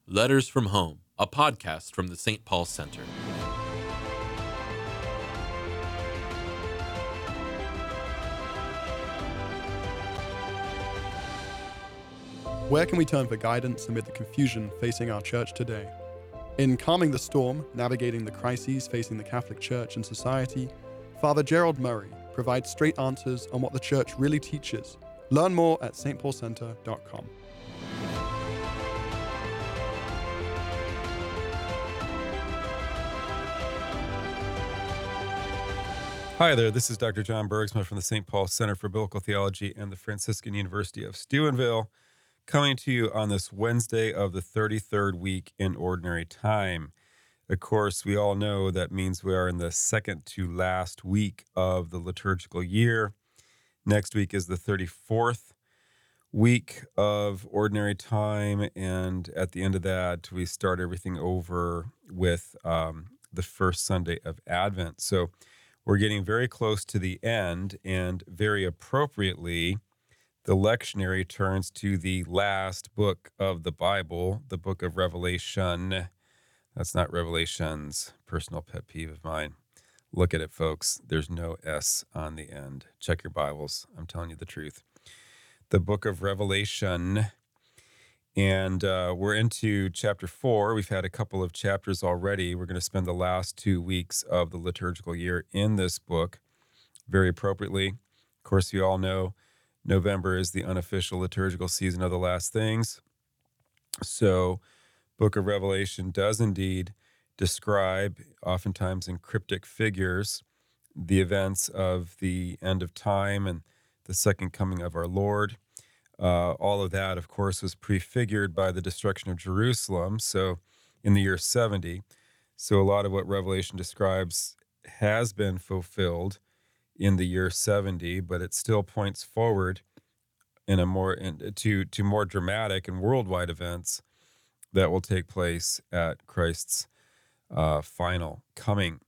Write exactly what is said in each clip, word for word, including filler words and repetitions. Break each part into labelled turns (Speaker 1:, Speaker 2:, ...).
Speaker 1: Letters from Home, a podcast from the Saint Paul Center.
Speaker 2: Where can we turn for guidance amid the confusion facing our church today? In Calming the Storm, Navigating the Crises Facing the Catholic Church and Society, Father Gerald Murray provides straight answers on what the church really teaches. Learn more at s t paul center dot com.
Speaker 3: Hi there, this is Doctor John Bergsma from the Saint Paul Center for Biblical Theology and the Franciscan University of Steubenville, coming to you on this Wednesday of the thirty-third week in Ordinary Time. Of course, we all know that means we are in the second to last week of the liturgical year. Next week is the thirty-fourth week of Ordinary Time, and at the end of that, we start everything over with um, the first Sunday of Advent. So we're getting very close to the end, and very appropriately, the lectionary turns to the last book of the Bible, the book of Revelation. That's not Revelations, personal pet peeve of mine. Look at it, folks. There's no S on the end. Check your Bibles. I'm telling you the truth. The book of Revelation, and uh, we're into chapter four. We've had a couple of chapters already. We're going to spend the last two weeks of the liturgical year in this book, very appropriately. Of course, you all know November is the unofficial liturgical season of the last things. So, book of Revelation does indeed describe, oftentimes in cryptic figures, the events of the end of time and the second coming of our Lord. Uh, all of that, of course, was prefigured by the destruction of Jerusalem, so in the year seventy. So a lot of what Revelation describes has been fulfilled in the year seventy, but it still points forward in a more in, to to more dramatic and worldwide events that will take place at Christ's uh, final coming.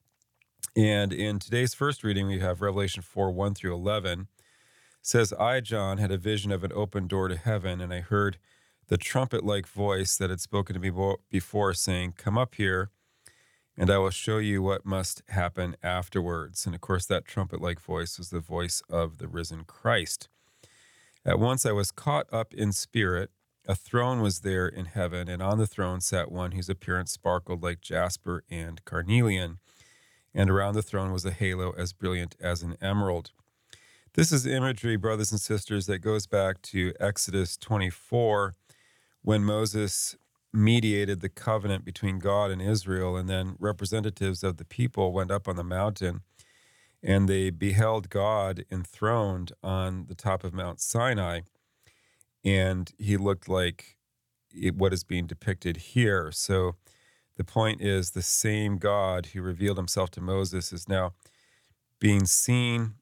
Speaker 3: And in today's first reading, we have Revelation four, one through eleven. It says, I, John, had a vision of an open door to heaven, and I heard the trumpet-like voice that had spoken to me before, saying, come up here, and I will show you what must happen afterwards. And of course, that trumpet-like voice was the voice of the risen Christ. At once I was caught up in spirit. A throne was there in heaven, and on the throne sat one whose appearance sparkled like jasper and carnelian, and around the throne was a halo as brilliant as an emerald. This is imagery, brothers and sisters, that goes back to Exodus twenty-four, when Moses mediated the covenant between God and Israel, and then representatives of the people went up on the mountain, and they beheld God enthroned on the top of Mount Sinai, and he looked like it, what is being depicted here. So the point is, the same God who revealed himself to Moses is now being seen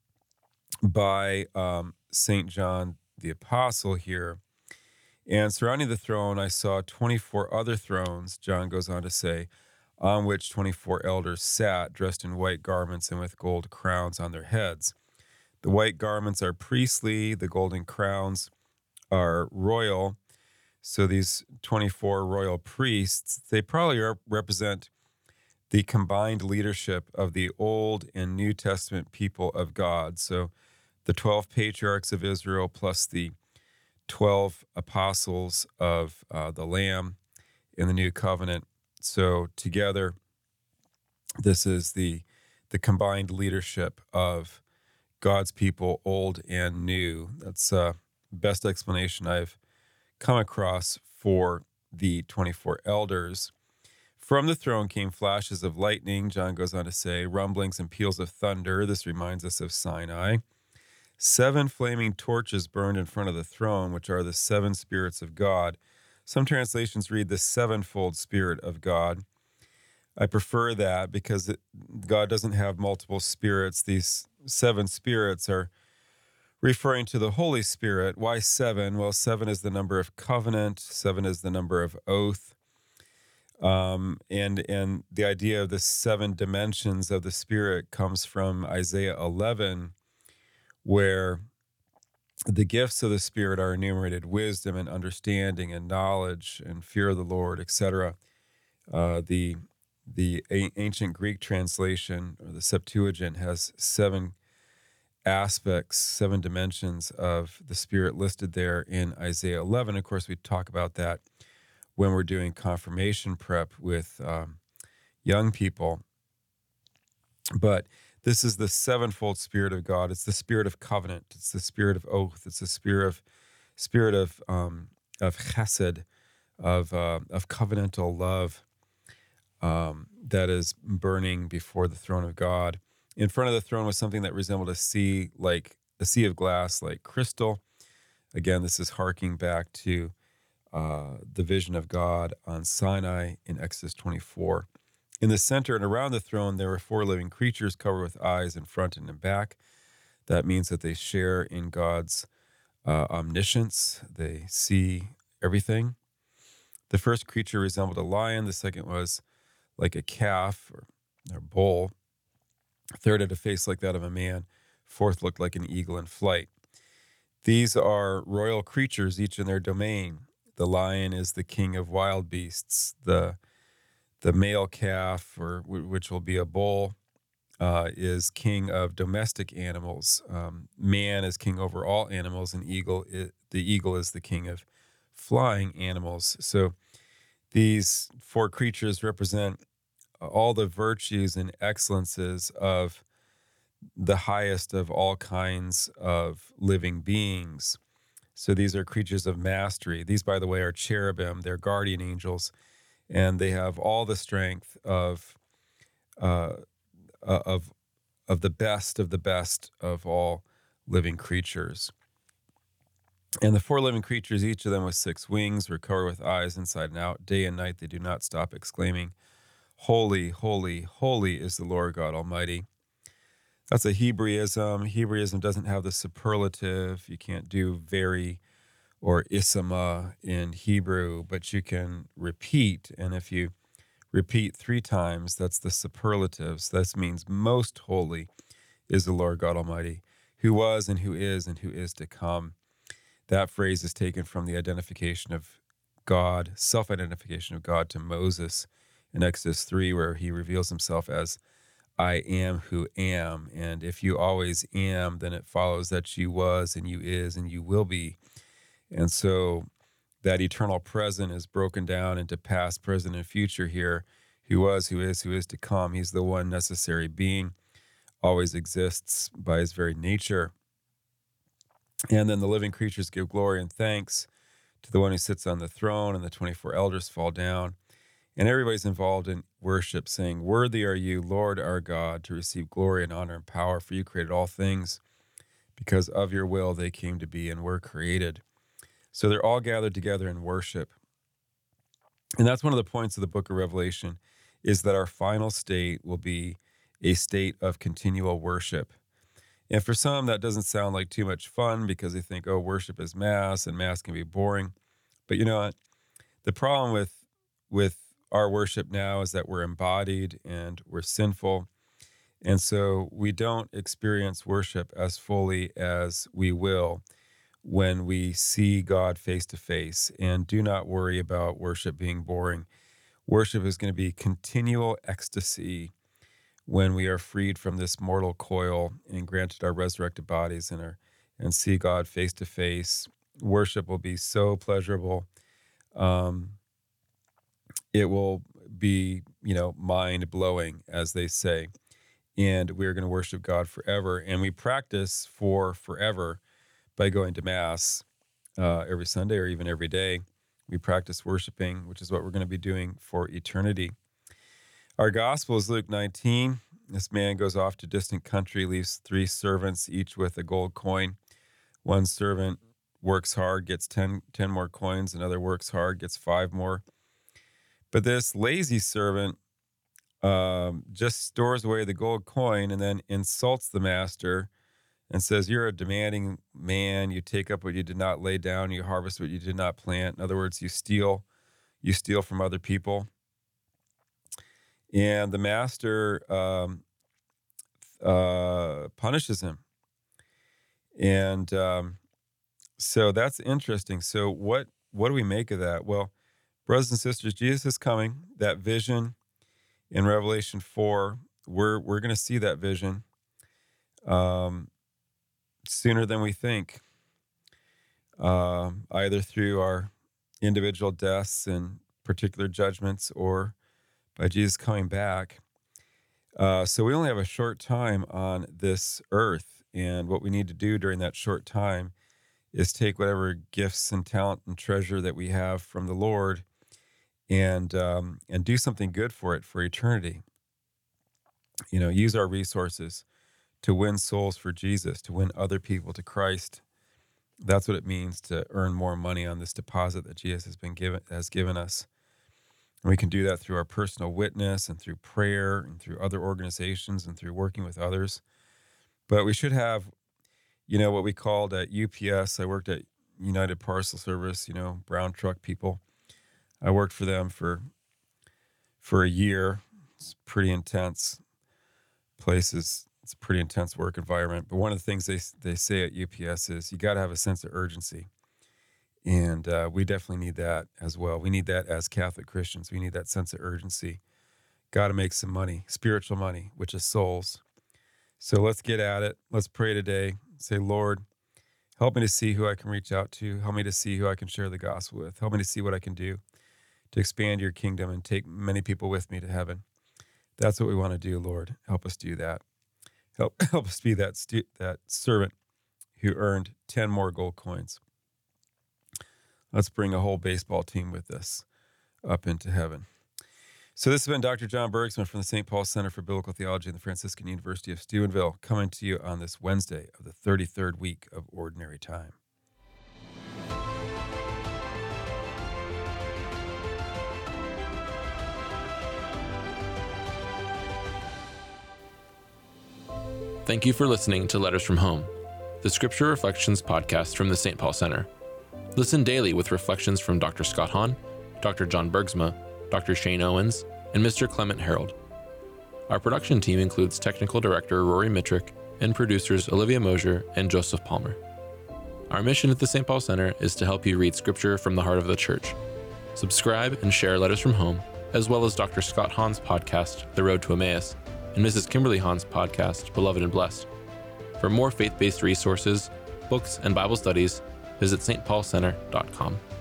Speaker 3: by um, Saint John the Apostle here. And surrounding the throne, I saw twenty-four other thrones, John goes on to say, on which twenty-four elders sat, dressed in white garments and with gold crowns on their heads. The white garments are priestly, the golden crowns are royal. So these twenty-four royal priests, they probably rep- represent the combined leadership of the Old and New Testament people of God. So the twelve patriarchs of Israel plus the twelve apostles of uh, the Lamb in the New Covenant. So together, this is the the combined leadership of God's people, old and new. That's the uh, best explanation I've come across for the twenty-four elders. From the throne came flashes of lightning, John goes on to say, rumblings and peals of thunder. This reminds us of Sinai. Seven flaming torches burned in front of the throne, which are the seven spirits of God. Some translations read the sevenfold Spirit of God. I prefer that because it, God doesn't have multiple spirits. These seven spirits are referring to the Holy Spirit. Why seven? Well, seven is the number of covenant. Seven is the number of oath. Um, and, and the idea of the seven dimensions of the Spirit comes from Isaiah eleven, where The gifts of the Spirit are enumerated: wisdom and understanding and knowledge and fear of the Lord, et cetera. Uh, the the a- ancient Greek translation, or the Septuagint, has seven aspects, seven dimensions of the Spirit listed there in Isaiah eleven. Of course, we talk about that when we're doing confirmation prep with um, young people. But this is the sevenfold Spirit of God. It's the Spirit of covenant. It's the Spirit of oath. It's the Spirit of Spirit of um, of chesed, of uh, of covenantal love um, that is burning before the throne of God. In front of the throne was something that resembled a sea, like a sea of glass, like crystal. Again, this is harking back to uh, the vision of God on Sinai in Exodus twenty-four. In the center and around the throne, there were four living creatures covered with eyes in front and in back. That means that they share in God's uh, omniscience. They see everything. The first creature resembled a lion. The second was like a calf or a bull. Third had a face like that of a man. Fourth looked like an eagle in flight. These are royal creatures, each in their domain. The lion is the king of wild beasts. The the male calf, or which will be a bull, uh, is king of domestic animals. Um, man is king over all animals, and eagle is, the eagle is the king of flying animals. So these four creatures represent all the virtues and excellences of the highest of all kinds of living beings. So these are creatures of mastery. These, by the way, are cherubim. They're guardian angels, and they have all the strength of uh, of of the best of the best of all living creatures. And the four living creatures, each of them with six wings, were covered with eyes inside and out. Day and night they do not stop exclaiming, "Holy, holy, holy is the Lord God Almighty." That's a Hebraism. Hebraism doesn't have the superlative. You can't do very or isma in Hebrew, but you can repeat. And if you repeat three times, that's the superlatives. That means most holy is the Lord God Almighty, who was and who is and who is to come. That phrase is taken from the identification of God, self-identification of God to Moses in Exodus three, where he reveals himself as I am who am. And if you always am, then it follows that you was and you is and you will be. And so that eternal present is broken down into past, present, and future here. Who was, who is, who is to come. He's the one necessary being, always exists by his very nature. And then the living creatures give glory and thanks to the one who sits on the throne, and the twenty-four elders fall down. And everybody's involved in worship, saying, "Worthy are you, Lord our God, to receive glory and honor and power, for you created all things. Because of your will they came to be and were created." So they're all gathered together in worship. And that's one of the points of the book of Revelation, is that our final state will be a state of continual worship. And for some, that doesn't sound like too much fun, because they think, oh, worship is mass, and mass can be boring. But you know what? The problem with with our worship now is that we're embodied and we're sinful. And so we don't experience worship as fully as we will when we see God face to face. And do not worry about worship being boring. Worship is going to be continual ecstasy when we are freed from this mortal coil and granted our resurrected bodies and, our, and see God face to face. Worship will be so pleasurable. Um, it will be, you know, mind-blowing, as they say. And we're going to worship God forever. And we practice for forever by going to Mass uh, every Sunday or even every day. We practice worshiping, which is what we're going to be doing for eternity. Our gospel is Luke nineteen. This man goes off to distant country, leaves three servants, each with a gold coin. One servant works hard, gets ten, ten more coins. Another works hard, gets five more. But this lazy servant um, just stores away the gold coin and then insults the master and says, "You're a demanding man. You take up what you did not lay down. You harvest what you did not plant." In other words, you steal, you steal from other people. And the master um, uh, punishes him. And um, So that's interesting. So what what do we make of that? Well, brothers and sisters, Jesus is coming. That vision in Revelation four, we're we're going to see that vision um, sooner than we think, um, either through our individual deaths and particular judgments or by Jesus coming back. Uh, so we only have a short time on this earth, and what we need to do during that short time is take whatever gifts and talent and treasure that we have from the Lord and um, and do something good for it for eternity. You know, use our resources to win souls for Jesus, to win other people to Christ. That's what it means to earn more money on this deposit that Jesus has been given has given us. And we can do that through our personal witness and through prayer and through other organizations and through working with others. But we should have, you know, what we called at U P S. I worked at United Parcel Service, you know, brown truck people. I worked for them for for a year. It's pretty intense places. It's a pretty intense work environment. But one of the things they they say at U P S is you got to have a sense of urgency. And uh, we definitely need that as well. We need that as Catholic Christians. We need that sense of urgency. Got to make some money, spiritual money, which is souls. So let's get at it. Let's pray today. Say, Lord, help me to see who I can reach out to. Help me to see who I can share the gospel with. Help me to see what I can do to expand your kingdom and take many people with me to heaven. That's what we want to do, Lord. Help us do that. Help help us be that stu- that servant who earned ten more gold coins. Let's bring a whole baseball team with us up into heaven. So this has been Doctor John Bergsma from the Saint Paul Center for Biblical Theology in the Franciscan University of Steubenville, coming to you on this Wednesday of the thirty-third week of Ordinary Time.
Speaker 1: Thank you for listening to Letters from Home, the Scripture Reflections podcast from the Saint Paul Center. Listen daily with reflections from Doctor Scott Hahn, Doctor John Bergsma, Doctor Shane Owens, and Mister Clement Harold. Our production team includes Technical Director Rory Mitrick and producers Olivia Mosier and Joseph Palmer. Our mission at the Saint Paul Center is to help you read Scripture from the heart of the Church. Subscribe and share Letters from Home, as well as Doctor Scott Hahn's podcast, The Road to Emmaus, and Missus Kimberly Hahn's podcast, Beloved and Blessed. For more faith-based resources, books, and Bible studies, visit s t paul center dot com.